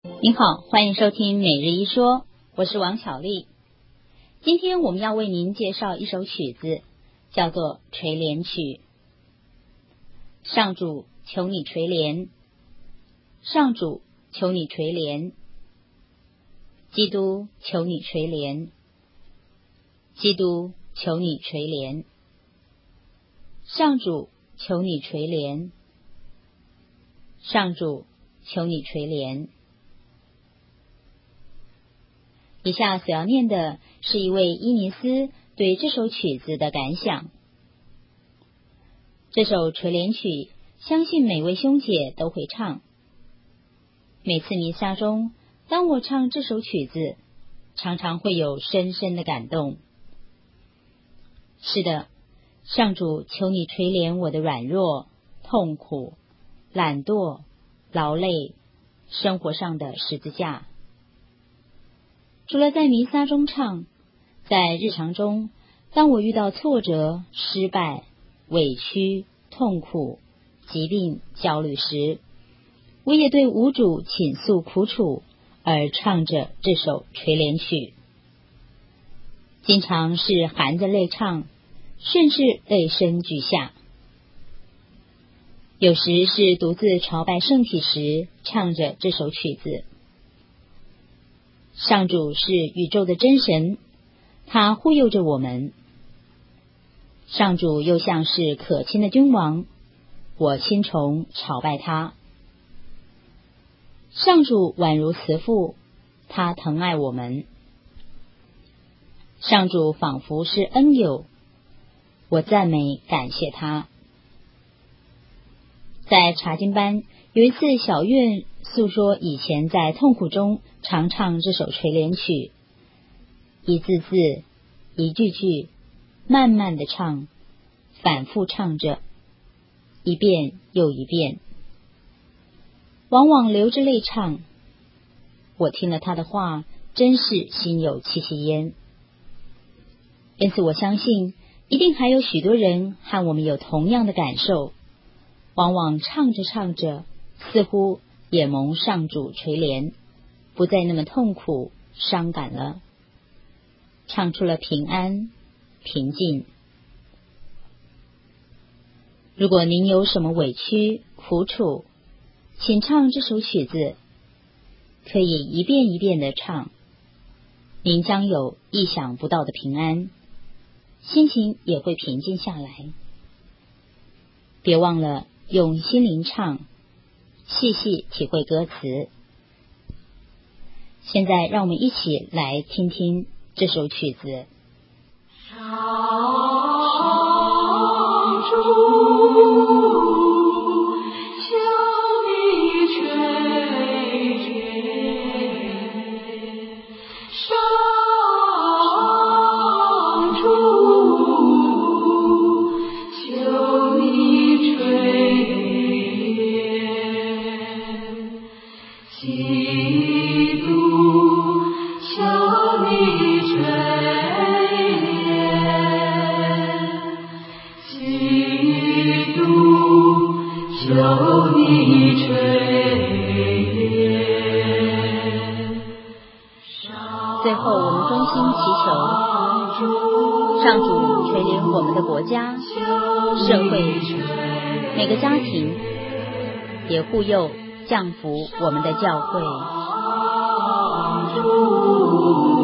您好，欢迎收听每日一说，我是王巧丽。今天我们要为您介绍一首曲子，叫做垂怜曲。上主，求你垂怜，上主，求你垂怜，基督，求你垂怜，基督，求你垂怜，上主，求你垂怜，上主，求你垂怜。以下所要念的是一位伊尼斯对这首曲子的感想。这首垂怜曲，相信每位兄姐都会唱。每次弥撒中，当我唱这首曲子，常常会有深深的感动。是的，上主，求你垂怜我的软弱、痛苦、懒惰、劳累，生活上的十字架。除了在弥撒中唱，在日常中，当我遇到挫折、失败、委屈、痛苦、疾病、焦虑时，我也对无主倾诉苦楚，而唱着这首垂怜曲。经常是含着泪唱，甚至泪声俱下。有时是独自朝拜圣体时，唱着这首曲子。上主是宇宙的真神，他护佑着我们。上主又像是可亲的君王，我亲从朝拜他。上主宛如慈父，他疼爱我们。上主仿佛是恩友，我赞美感谢他。在查经班，有一次小苑诉说以前在痛苦中常唱这首垂怜曲，一字字，一句句，慢慢的唱，反复唱着，一遍又一遍，往往流着泪唱。我听了他的话，真是心有戚戚焉。因此我相信，一定还有许多人和我们有同样的感受，往往唱着唱着，似乎也蒙上主垂怜，不再那么痛苦伤感了，唱出了平安平静。如果您有什么委屈苦楚，请唱这首曲子，可以一遍一遍的唱，您将有意想不到的平安，心情也会平静下来。别忘了用心灵唱，细细体会歌词。现在让我们一起来听听这首曲子。 上主，求你垂怜，上主，求你垂怜，基督，求你垂怜，基督，求你垂怜。 最后我们衷心祈求上主垂怜我们的国家、社会、每个家庭，也护佑降福我们的教会。